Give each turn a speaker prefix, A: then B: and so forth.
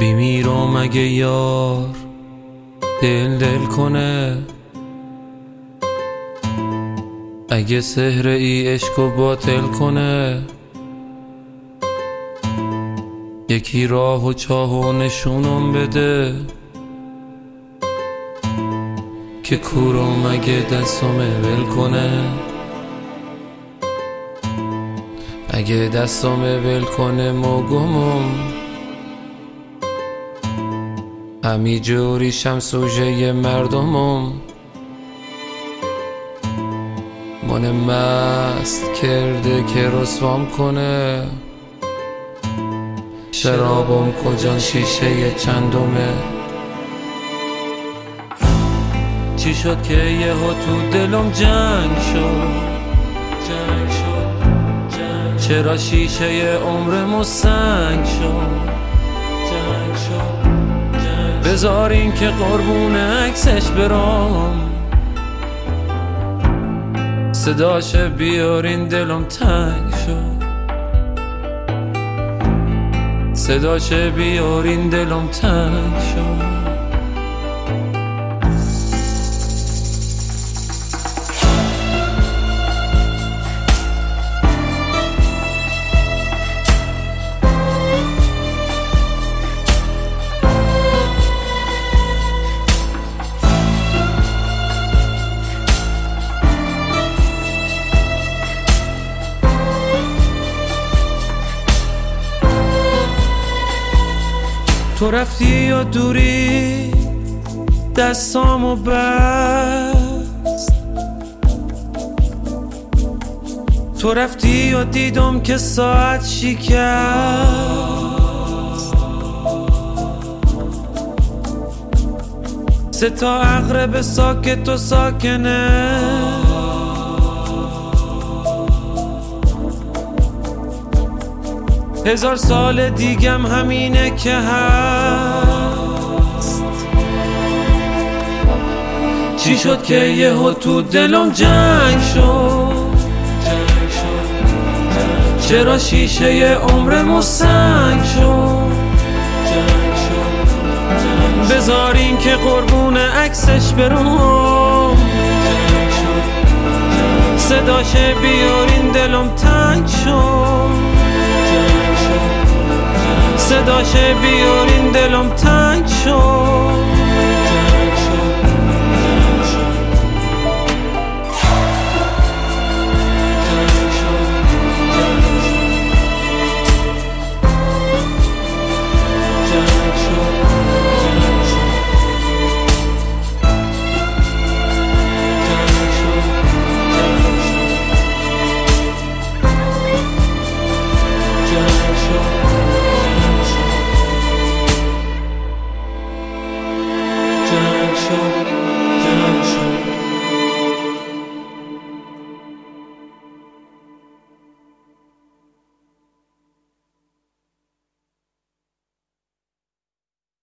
A: بیمیرم اگه یار دل کنه، اگه سحر ای عشقو باطل کنه. یکی راه و چاه و نشونم بده که کورم اگه دستم ول کنه. اگه دستم ول کنه موگمم همی جوریشم سوژه مردمم. من مست کرده که رسوام کنه، شرابم کجان شیشه چندمه. چی شد که یهو تو دلم جنگ شد، چرا شیشه عمرمو سنگ شد. بذارین که قربون عکسش برام، صداش بیارین دلم تنگ شد. صداش بیارین دلم تنگ شد. تو رفتی یا دوری دستامو بست، تو رفتی یا دیدم که ساعت شکست. سه تا عقرب ساکت و ساکنه، هزار سال دیگم همینه که هست. چی شد که یهو تو دلم جنگ شد، چرا شیشه عمرمو سنگ شد. بذارین که قربون عکسش برم، صداش بیارین دلم تنگ شد. صداش بیارین دلم تنگ شد.